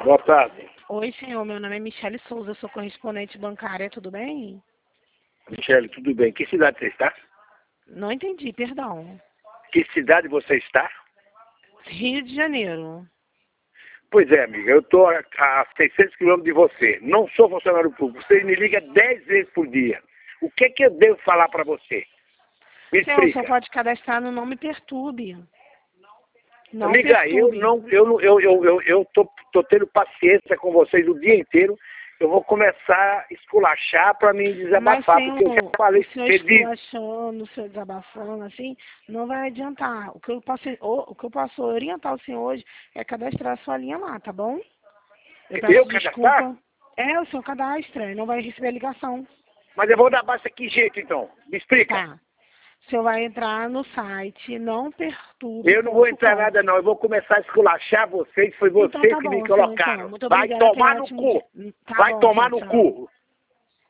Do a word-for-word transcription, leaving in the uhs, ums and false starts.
Boa tarde. Oi, senhor. Meu nome é Michele Souza, eu sou correspondente bancária, tudo bem? Michele, tudo bem? Que cidade você está? Não entendi, perdão. Que cidade você está? Rio de Janeiro. Pois é, amiga, eu estou a, a seiscentos quilômetros de você. Não sou funcionário público. Você me liga dez vezes por dia. O que que eu devo falar para você? Me Senhor, o explica. senhor pode cadastrar no Não Me Perturbe. Não Amiga, eu perturbe. não, eu não, eu, eu, eu, eu tô, tô tendo paciência com vocês o dia inteiro. Eu vou começar a esculachar para me Mas, desabafar, senhor, porque eu já falei, o senhor você diz, esculachando, o senhor desabafando, assim, não vai adiantar. O que eu posso, o, o que eu posso orientar o senhor hoje é cadastrar a sua linha lá, tá bom? Eu peço eu cadastrar? desculpa. É, o seu cadastro, ele não vai receber a ligação. Mas eu vou dar baixa que jeito então? Me explica. Tá. O senhor vai entrar no site não perturbe Eu não vou ponto entrar com. nada não, eu vou começar a esculachar vocês, foi Então vocês tá que me bom, senhor, então. colocaram. Muito Vai obrigada, tenha um tomar no ótimo dia. cu, Tá vai bom, tomar senhor, no tchau. cu.